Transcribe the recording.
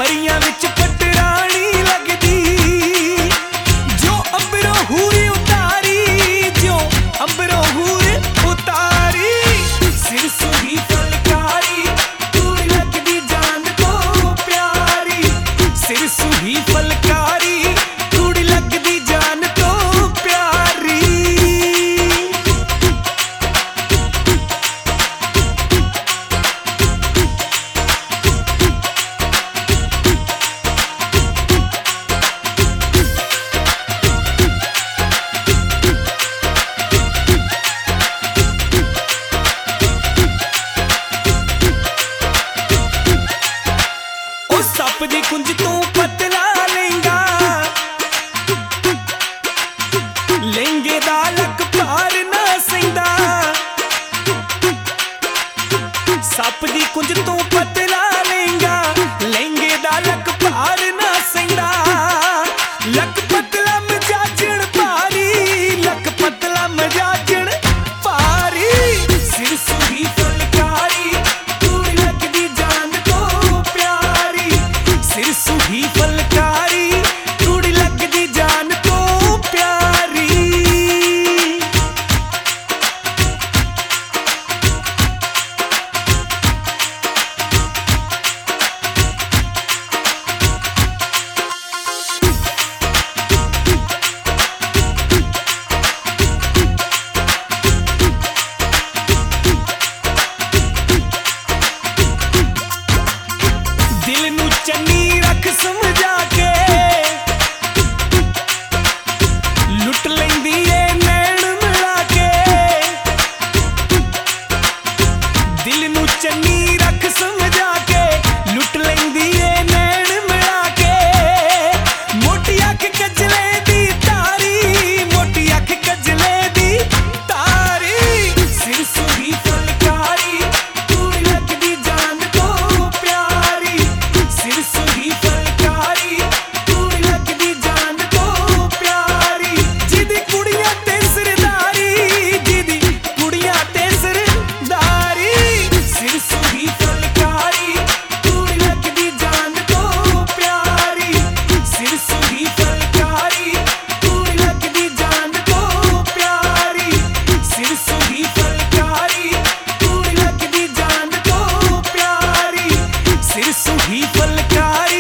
परियां विच पटरानी लगदी, जो अंबरों हूर उतारी, जो अंबरों हूर उतारी। सिर सुही फलकारी कुड़ी लगदी जान तो प्यारी, सिर सुही फलकारी कुड़ी लगदी जान तो प्यारी। सप दी कुंज तू पतला लेंगा, लहंगे दा लक पार ना सेंदा। सप दी कुंज तू पतला लेंगा, लहंगे दा लक पार ना सेंदा। लक पतला मजाजण पारी, लक पतला मजाजण पारी। सिर सुही फलकारी कुड़ी लगदी जान तो प्यारी, सिर सुही फलकारी कुड़ी लगदी जान तो प्यारी। दिल नू चन्नी रख समझा के लुट लैंदी ए नैन मिला के। दिल नू चन्नी रख समझा के लुट लैंदी ए नैन मिला के। मोटी अख कजले दी तारी, मोटी अख कजले दी तारी। सिर सुही फलकारी कुड़ी लगदी जान तो प्यारी, सिर सुही फलकारी कुड़ी लगदी जान तो प्यारी। जिदी कुड़ियां ते सरदारी, जिदी कुड़ियां ते सरदारी। सिर सुही फलकारी कुड़ी लगदी जान तो प्यारी, सिर सुही फलकारी कुड़ी लगदी जान तो प्यारी। सिर सुही फलकारी कुड़ी लगदी जान तो प्यारी, सिर सुही फलकारी।